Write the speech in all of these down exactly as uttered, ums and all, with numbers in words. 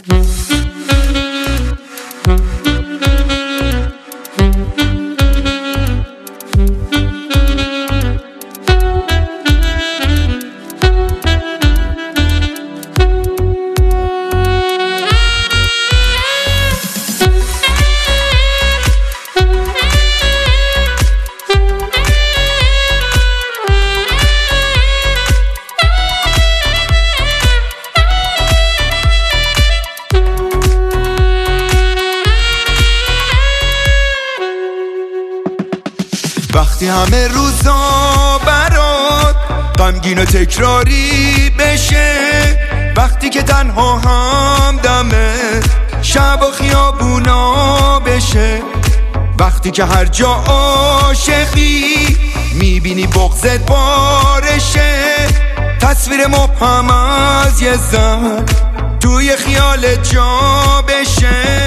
وقتی همه روزا برات غمگین و تکراری بشه، وقتی که تنها همدمه شب و خیابونا بشه، وقتی که هر جا عاشقی میبینی بغضت بارشه، تصویر مبهم از یه زن توی خیالت جا بشه.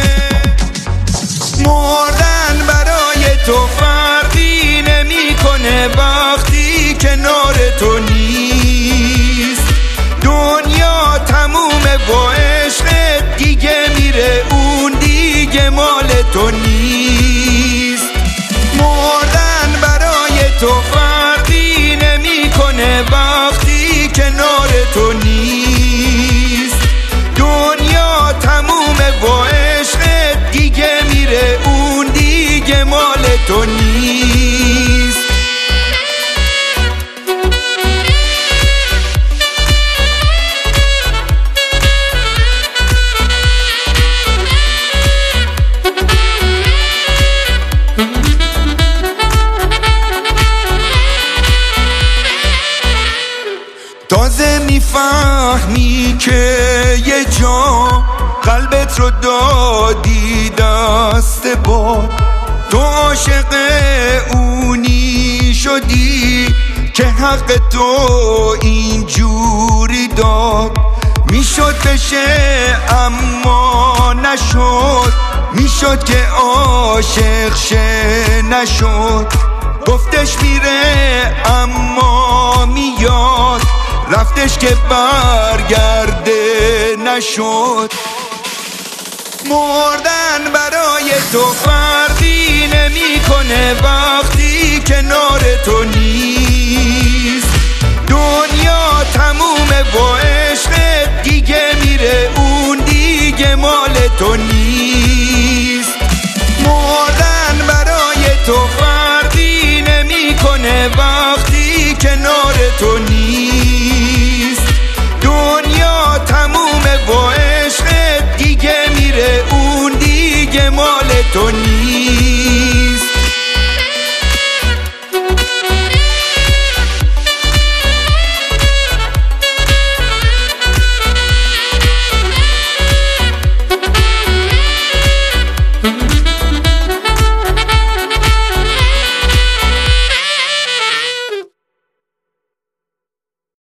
مردن برای تو فرقی نمیکنه وقتی کنار تو نیست، دنیا تمومه با عشقت دیگه میره، اون دیگه مال تو نیست. مردن برای تو فرقی نمیکنه وقتی کنار تو نیست، دنیا تمومه با عشقت دیگه میره، اون دیگه مال تو نیست. تازه میفهمی که یه جا قلبت رو دادی دست باد، تو عاشق اونی شدی که حق تو اینجوری داد. میشد بشه اما نشد، میشد که عاشق شه نشد، گفتش میره اما میاد، رفتش که برگرده نشد. مردن برای تو فرقی نمیکنه وقتی کنار تو نیست، دنیا تمومه با عشقت دیگه میره، اون دیگه مال تو نیست.